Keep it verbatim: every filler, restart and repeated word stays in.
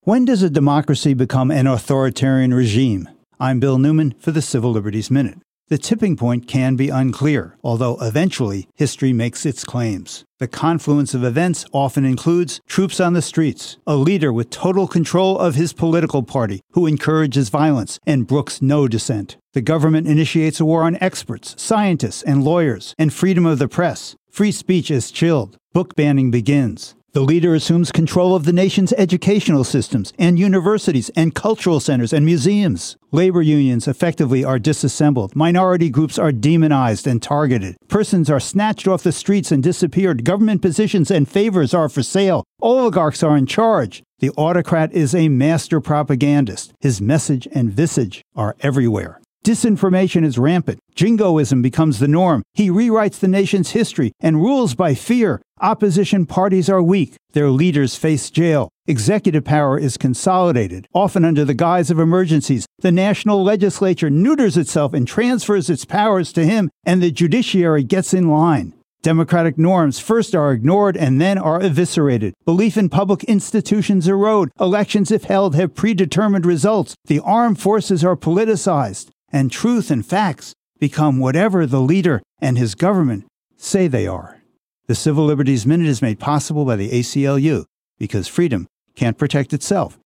When does a democracy become an authoritarian regime? I'm Bill Newman for the Civil Liberties Minute. The tipping point can be unclear, although eventually history makes its claims. The confluence of events often includes troops on the streets, a leader with total control of his political party who encourages violence and brooks no dissent. The government initiates a war on experts, scientists, and lawyers, and freedom of the press. Free speech is chilled. Book banning begins. The leader assumes control of the nation's educational systems and universities and cultural centers and museums. Labor unions effectively are disassembled. Minority groups are demonized and targeted. Persons are snatched off the streets and disappeared. Government positions and favors are for sale. Oligarchs are in charge. The autocrat is a master propagandist. His message and visage are everywhere. Disinformation is rampant. Jingoism becomes the norm. He rewrites the nation's history and rules by fear. Opposition parties are weak. Their leaders face jail. Executive power is consolidated, often under the guise of emergencies. The national legislature neuters itself and transfers its powers to him, and the judiciary gets in line. Democratic norms first are ignored and then are eviscerated. Belief in public institutions erode. Elections, if held, have predetermined results. The armed forces are politicized. And truth and facts become whatever the leader and his government say they are. The Civil Liberties Minute is made possible by the A C L U because freedom can't protect itself.